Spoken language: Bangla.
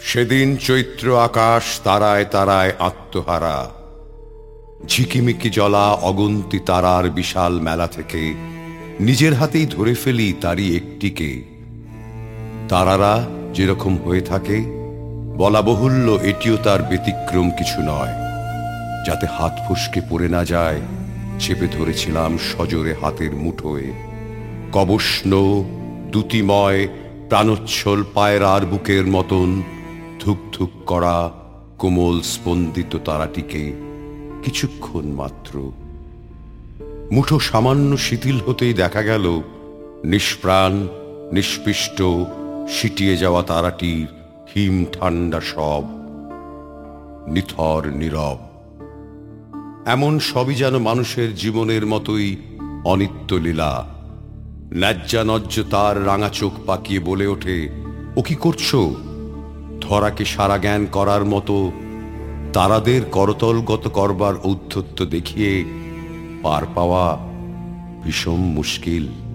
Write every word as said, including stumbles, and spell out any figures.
সেদিন চৈত্র আকাশ তারায় তারায় আত্মহারা, ঝিকিমিকি জ্বলা অগুন্তি তারার বিশাল মেলা থেকে নিজের হাতেই ধরে ফেলি তারই একটিকে। তারারা যেরকম হয়ে থাকে, বলা বহুল্য এটিও তার ব্যতিক্রম কিছু নয়। যাতে হাত ফসকে পড়ে না যায়, চেপে ধরেছিলাম সজোরে হাতের মুঠোয়। কবষ্ণ দ্যুতিময় প্রাণোচ্ছল পায়রার বুকের মতন ধুক ধুক করা কোমল স্পন্দিত তারাটিকে কিছুক্ষণ মাত্র। মুঠো সামান্য শিথিল হতেই দেখা গেল নিষ্প্রাণ নিষ্পিষ্ট সিটিয়ে যাওয়া তারাটির হিম ঠান্ডা সব, নিথর নীরব। এমন সবই যেন মানুষের জীবনের মতোই অনিত্য লীলা। ন্যায্যানজ্য তার রাঙা চোখ পাকিয়ে বলে ওঠে, ও কি করছো? ধরাকে সারা জ্ঞান করার মতো তারাদের করতলগত করবার ঔদ্ধত্য দেখিয়ে পার পাওয়া ভীষণ মুশকিল।